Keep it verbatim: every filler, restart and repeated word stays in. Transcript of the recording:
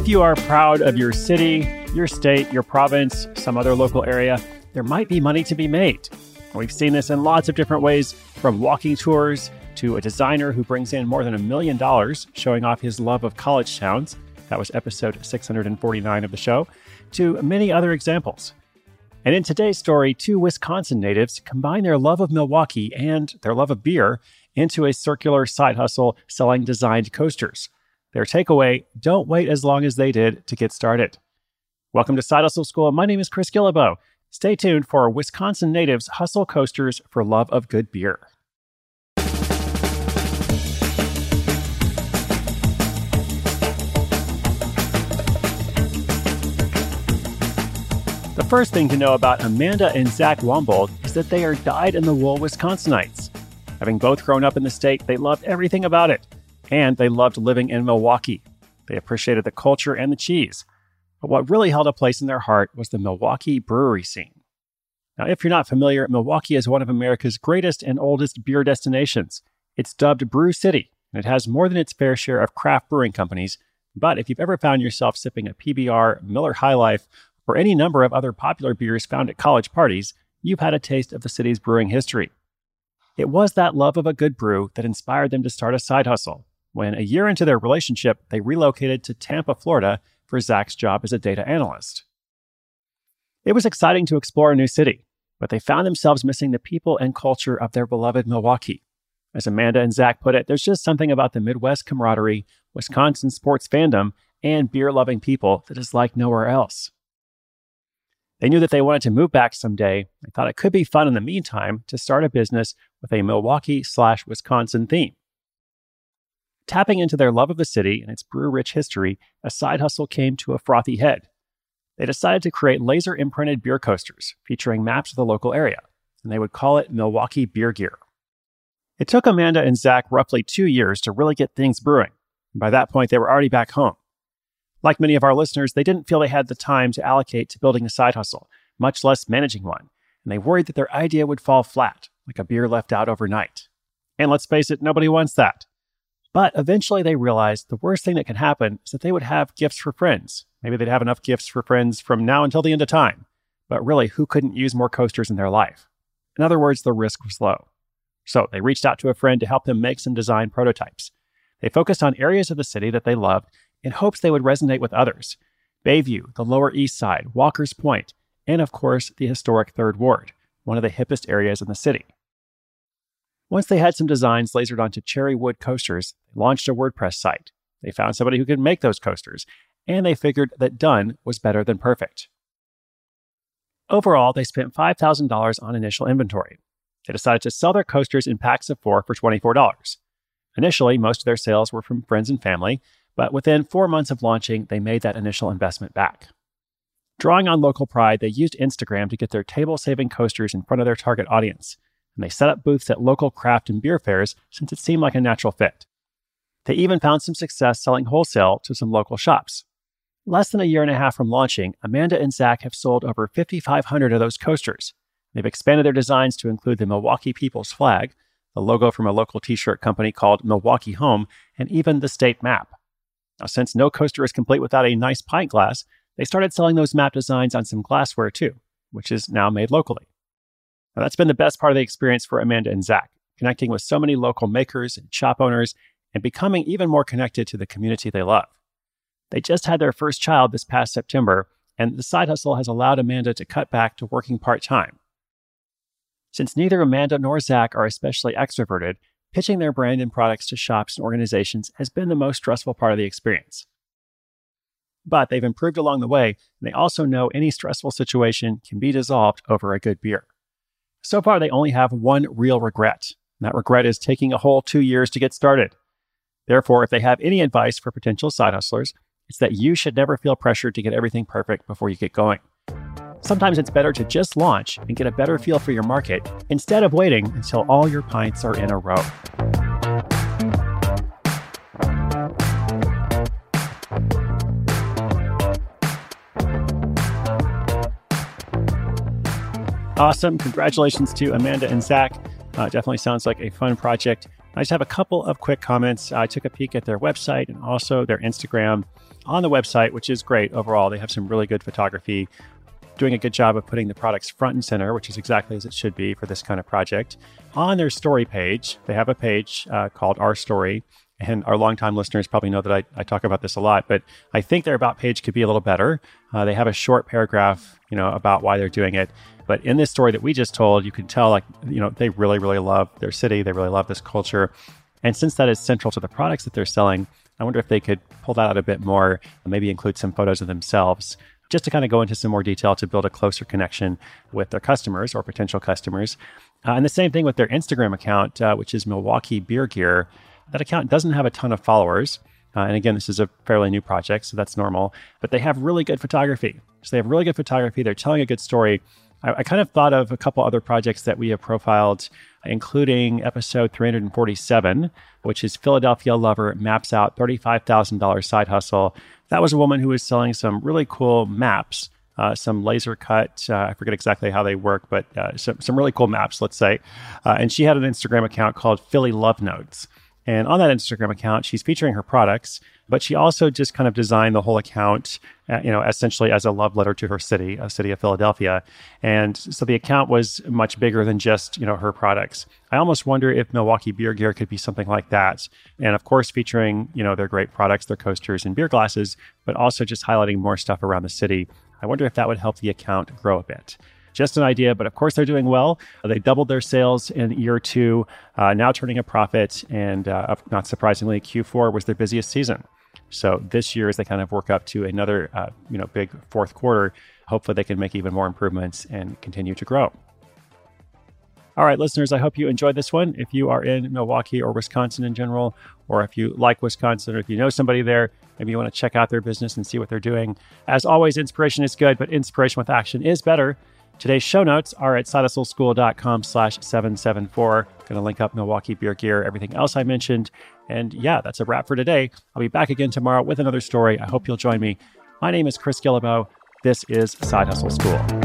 If you are proud of your city, your state, your province, some other local area, there might be money to be made. We've seen this in lots of different ways, from walking tours to a designer who brings in more than a million dollars showing off his love of college towns. That was episode six hundred forty-nine of the show, to many other examples. And in today's story, two Wisconsin natives combine their love of Milwaukee and their love of beer into a circular side hustle selling designed coasters. Their takeaway: don't wait as long as they did to get started. Welcome to Side Hustle School. My name is Chris Guillebeau. Stay tuned for Wisconsin natives hustle coasters for love of good beer. The first thing to know about Amanda and Zach Wombold is that they are dyed-in-the-wool Wisconsinites. Having both grown up in the state, they loved everything about it. And they loved living in Milwaukee. They appreciated the culture and the cheese. But what really held a place in their heart was the Milwaukee brewery scene. Now, if you're not familiar, Milwaukee is one of America's greatest and oldest beer destinations. It's dubbed Brew City, and it has more than its fair share of craft brewing companies. But if you've ever found yourself sipping a P B R, Miller High Life, or any number of other popular beers found at college parties, you've had a taste of the city's brewing history. It was that love of a good brew that inspired them to start a side hustle. When a year into their relationship, they relocated to Tampa, Florida for Zach's job as a data analyst. It was exciting to explore a new city, but they found themselves missing the people and culture of their beloved Milwaukee. As Amanda and Zach put it, there's just something about the Midwest camaraderie, Wisconsin sports fandom, and beer-loving people that is like nowhere else. They knew that they wanted to move back someday. They thought it could be fun in the meantime to start a business with a Milwaukee slash Wisconsin theme. Tapping into their love of the city and its brew-rich history, a side hustle came to a frothy head. They decided to create laser-imprinted beer coasters featuring maps of the local area, and they would call it Milwaukee Beer Gear. It took Amanda and Zach roughly two years to really get things brewing, and by that point they were already back home. Like many of our listeners, they didn't feel they had the time to allocate to building a side hustle, much less managing one, and they worried that their idea would fall flat, like a beer left out overnight. And let's face it, nobody wants that. But eventually they realized the worst thing that can happen is that they would have gifts for friends. Maybe they'd have enough gifts for friends from now until the end of time. But really, who couldn't use more coasters in their life? In other words, the risk was low. So they reached out to a friend to help them make some design prototypes. They focused on areas of the city that they loved in hopes they would resonate with others: Bayview, the Lower East Side, Walker's Point, and of course, the historic Third Ward, one of the hippest areas in the city. Once they had some designs lasered onto cherry wood coasters, they launched a WordPress site. They found somebody who could make those coasters, and they figured that done was better than perfect. Overall, they spent five thousand dollars on initial inventory. They decided to sell their coasters in packs of four for twenty-four dollars. Initially, most of their sales were from friends and family, but within four months of launching, they made that initial investment back. Drawing on local pride, they used Instagram to get their table-saving coasters in front of their target audience, and they set up booths at local craft and beer fairs since it seemed like a natural fit. They even found some success selling wholesale to some local shops. Less than a year and a half from launching, Amanda and Zach have sold over fifty-five hundred of those coasters. They've expanded their designs to include the Milwaukee People's Flag, the logo from a local t-shirt company called Milwaukee Home, and even the state map. Now, since no coaster is complete without a nice pint glass, they started selling those map designs on some glassware too, which is now made locally. Now, that's been the best part of the experience for Amanda and Zach, connecting with so many local makers and shop owners and becoming even more connected to the community they love. They just had their first child this past September, and the side hustle has allowed Amanda to cut back to working part-time. Since neither Amanda nor Zach are especially extroverted, pitching their brand and products to shops and organizations has been the most stressful part of the experience. But they've improved along the way, and they also know any stressful situation can be dissolved over a good beer. So far, they only have one real regret, and that regret is taking a whole two years to get started. Therefore, if they have any advice for potential side hustlers, it's that you should never feel pressured to get everything perfect before you get going. Sometimes it's better to just launch and get a better feel for your market instead of waiting until all your pints are in a row. Awesome. Congratulations to Amanda and Zach. Uh, definitely sounds like a fun project. I just have a couple of quick comments. I took a peek at their website and also their Instagram. On the website, which is great overall, they have some really good photography, doing a good job of putting the products front and center, which is exactly as it should be for this kind of project. On their story page, they have a page uh, called Our Story. And our longtime listeners probably know that I, I talk about this a lot, but I think their About page could be a little better. Uh, they have a short paragraph, you know, about why they're doing it. But in this story that we just told, you can tell, like, you know, they really, really love their city. They really love this culture. And since that is central to the products that they're selling, I wonder if they could pull that out a bit more, maybe include some photos of themselves, just to kind of go into some more detail to build a closer connection with their customers or potential customers. Uh, and the same thing with their Instagram account, uh, which is Milwaukee Beer Gear. That account doesn't have a ton of followers. Uh, and again, this is a fairly new project, so that's normal. But they have really good photography. So they have really good photography. They're telling a good story. I, I kind of thought of a couple other projects that we have profiled, including episode three hundred forty-seven, which is Philadelphia Lover Maps Out thirty-five thousand dollars Side Hustle. That was a woman who was selling some really cool maps, uh, some laser cut. Uh, I forget exactly how they work, but uh, some, some really cool maps, let's say. Uh, and she had an Instagram account called Philly Love Notes. And on that Instagram account, she's featuring her products, but she also just kind of designed the whole account, uh, you know, essentially as a love letter to her city, a city of Philadelphia. And so the account was much bigger than just, you know, her products. I almost wonder if Milwaukee Beer Gear could be something like that. And of course, featuring, you know, their great products, their coasters and beer glasses, but also just highlighting more stuff around the city. I wonder if that would help the account grow a bit. Just an idea, but of course they're doing well. They doubled their sales in year two, uh, now turning a profit. And uh, not surprisingly, Q four was their busiest season. So this year, as they kind of work up to another, uh, you know, big fourth quarter, hopefully they can make even more improvements and continue to grow. All right, listeners, I hope you enjoyed this one. If you are in Milwaukee or Wisconsin in general, or if you like Wisconsin, or if you know somebody there, maybe you want to check out their business and see what they're doing. As always, inspiration is good, but inspiration with action is better. Today's show notes are at sidehustleschool.com slash 774. Going to link up Milwaukee Beer Gear, everything else I mentioned. And yeah, that's a wrap for today. I'll be back again tomorrow with another story. I hope you'll join me. My name is Chris Guillebeau. This is Side Hustle School.